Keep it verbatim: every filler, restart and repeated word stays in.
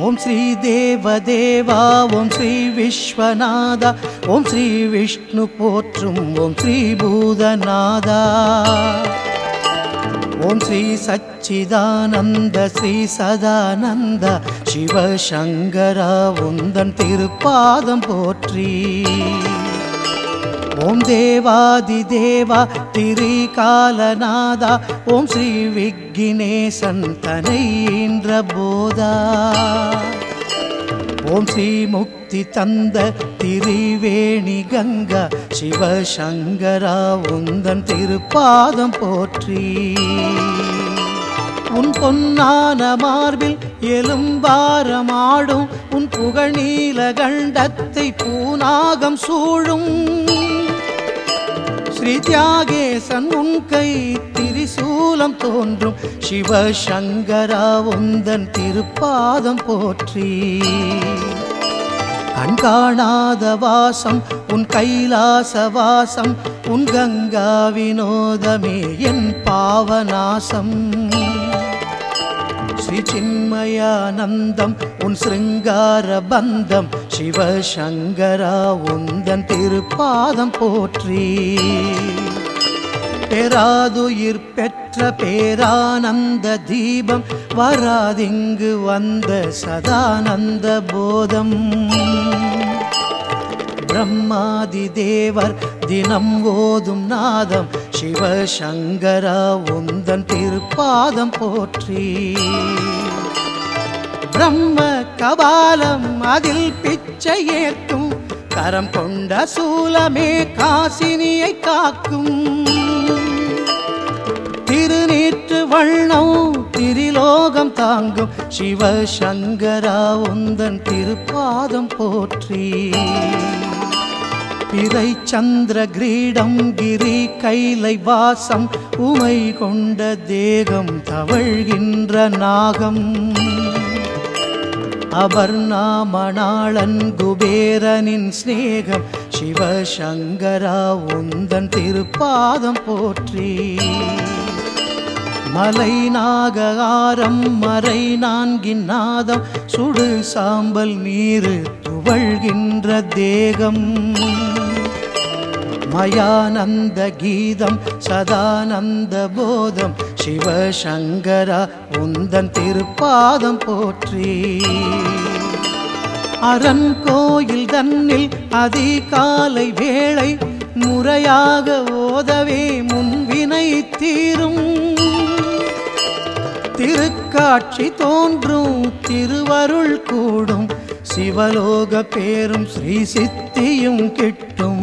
ஓம் ஸ்ரீ தேவதேவா ஓம் ஸ்ரீ விஸ்வநாதா ஓம் ஸ்ரீ விஷ்ணு போற்றும் ஓம் ஸ்ரீ பூதநாதா ஓம் ஸ்ரீ சச்சிதானந்த ஸ்ரீ சதானந்த சிவசங்கரா உந்தன் திருப்பாதம் போற்றி. ஓம் தேவாதி தேவா திரிகாலநாதா ஓம் ஸ்ரீ விக்னேசன் தனை ஈன்ற போதா ஓம் ஸ்ரீ முக்தி தந்த திரிவேணி கங்கா சிவசங்கரா உந்தன் திருப்பாதம் போற்றி. உன் பொன்னான மார்பில் எலும்பாரமாடும் உன் புகழ் நீலகண்டத்தை பூநாகம் சூழும் ஸ்ரீ தியாகேசன் உன் கை திரிசூலம் தோன்றும் சிவசங்கரா உந்தன் திருப்பாதம் போற்றி. கண்காணாத வாசம் உன் கைலாச வாசம் உன் கங்கா வினோதமே என் பாவநாசம் ஸ்ரீ சின்மயானந்தம் உன் சிருங்கார பந்தம் சிவசங்கரா உந்தன் திருப்பாதம் போற்றி. பெறாதுயிர் பெற்ற பேரானந்த தீபம் வராதிங்கு வந்த சதானந்த போதம் பிரம்மாதி தேவர் தினம் ஓதும் நாதம் சிவசங்கரா உந்தன் திருப்பாதம் போற்றி. பிரம்ம கபாலம் அதில் பிச்சை ஏற்கும் கரம் கொண்ட சூலமே காசினியை காக்கும் திருநீற்று வண்ணம் திரிலோகம் தாங்கும் சிவசங்கரா உந்தன் திருப்பாதம் போற்றி. பிறை சந்திர கிரீடம் கிரி கைலை வாசம் உமை கொண்ட தேகம் தவழ்கின்ற நாகம் அபர்ணாமணாளன் குபேரனின் ஸ்நேகம் சிவசங்கரா உந்தன் திருப்பாதம் போற்றி. மலை நாகாரம் மறை நான்கின் நாதம் சுடு சாம்பல் நீரு துவழ்கின்ற தேகம் மயானந்த கீதம் சதானந்த போதம் சிவசங்கரா உந்தன் திருப்பாதம் போற்றி. அரண் கோயில் தன்னில் அதிகாலை வேளை முறையாக ஓதவே முன்வினை தீரும் திருக்காட்சி தோன்றும் திருவருள் கூடும் சிவலோக பேரும் ஸ்ரீ சித்தியும் கிட்டும்